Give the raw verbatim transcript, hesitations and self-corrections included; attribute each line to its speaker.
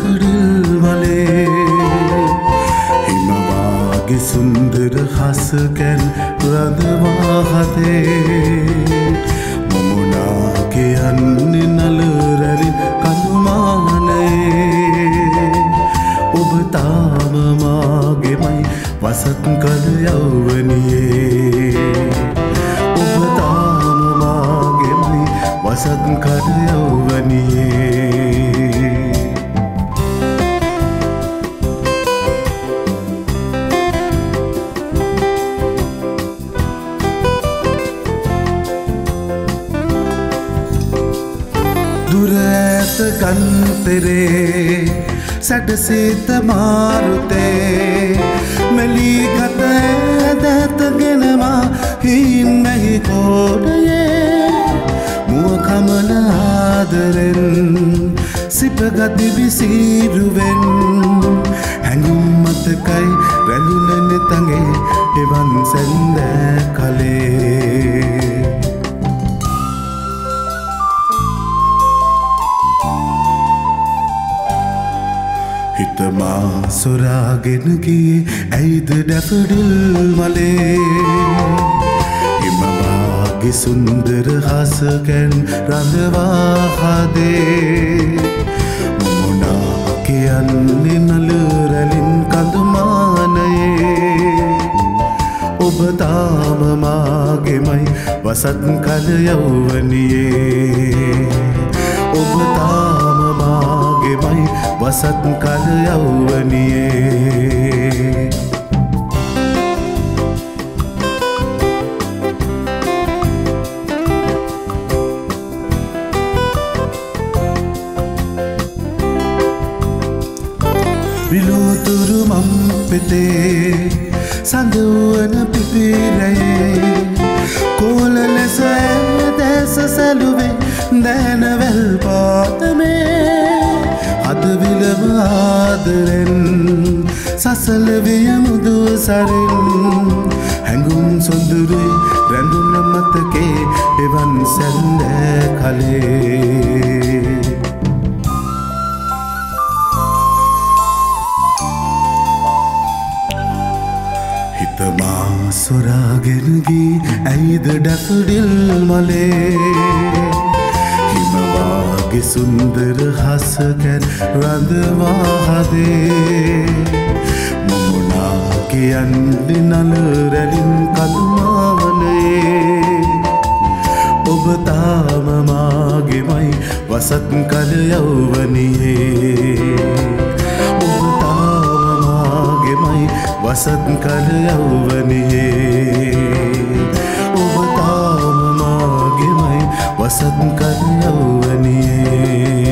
Speaker 1: डफडिल मले हिमवागे सुंदर हस कैन रंधवा हते मुमुनागे अन्ने नलरलि कलुमाने ඔබ තාම මාගෙමයි වසත් කල යෞවනියේ ඔබ තාම මාගෙමයි වසත් කල යෞවනියේ දුර ඇත ගන්තරේ සැඩසිත මාරුතේ මෙලී ගත ඇදැතගෙනවා හින් මැහි කෝඩයේ මුව කමල ආදරෙන් සිපගති විසීරුවෙන් හැඟුම් මතකයි රැඳුන නෙතගේ එවන් සැන්දෑ කලේ හිතමා සොරාගෙන ගියේ ඇයිද ඩැෆඩිල් මලේ හිමවාගේ සුන්දර හසකැන් රඳවා හදේ මුමුණා කියන්නේ නලරලින් කඳුමානයේ ඔබ තාම මාගෙමයි වසත් කල යෞවනියේ ඔබ තාම මාගෙමයි වසත් කල යෞවනියේ විලෝතුරු මම් පෙතේ සඳවන පිපිරයේ කෝල ලෙස ඇදැස සැලුවේ දැනවැල් පාතමේ අදවිලම ආදරෙන් සසල විය මුදු සරින් හැඟුම් සොඳුරුයි රැඳුන මතකේ එවන් සැන්දෑ කලේ හිතමා සොරාගෙන ගී ඇයිද ඩැෆඩිල් මලේ හිමවාගේ සුන්දර හසකැන් රඳවා හදේ මුමුණා කියන්නේ නලරැලින් කඳුමානයේ ඔබ තාම මාගෙමයි වසත් කල යෞවනියේ ඔබ තාම මාගෙමයි වසත් කල යෞවනියේ ඔබ තාම මාගෙමයි වසත් කල යෞවනියේ